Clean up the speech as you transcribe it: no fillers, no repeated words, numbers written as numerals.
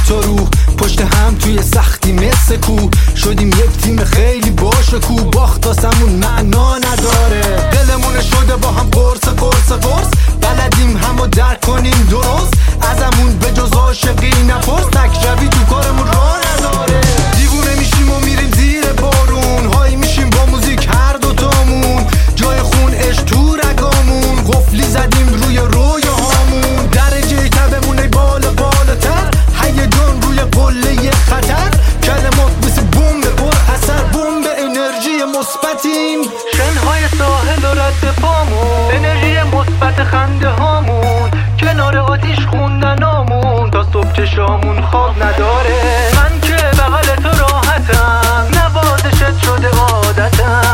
تا روح پشت هم توی سختی مثل کوه شدیم یک تیم خیلی باشه کو باخت واسمون معنا نداره دلمون شده با هم قرص بلدیم همو درک کنیم درست ازمون به جز عاشقی نپرس تک روی تو کارمون راه نداره دیوونه میشیم و میریم زیر بارون هایی میشیم با موزیک هر دوتامون جای خون عشق تو رگامون قفلی زدیم روی رویاهامون درجه تبمون ای بالاتر هیجان روی قله خطر کلمات مثل بمب پر اثر بمب انرژی مثبتیم شنهای ساحل و رد پامون انرژی مثبت خنده هامون کنار آتیش خوندنامون تا صبح چشامون خواب نداره من که بغل تو راحتم نوازشت شده عادتم